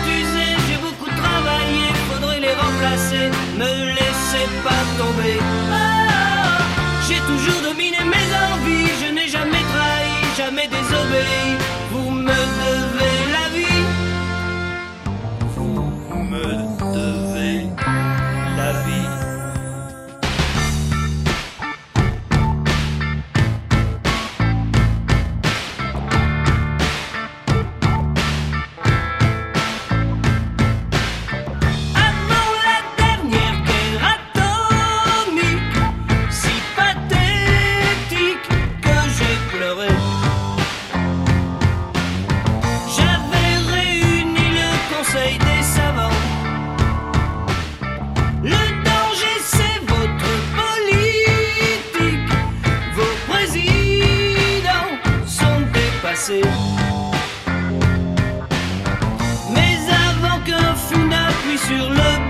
fusées, j'ai beaucoup travaillé, faudrait les remplacer, me laissez pas tomber. Ah, j'ai toujours dominé mes envies, je n'ai jamais trahi, jamais désobéi. Vous me devez la vie. Vous me devez la vie. Des savants. Le danger c'est votre politique. Vos présidents sont dépassés. Mais avant qu'un fou n'appuie sur le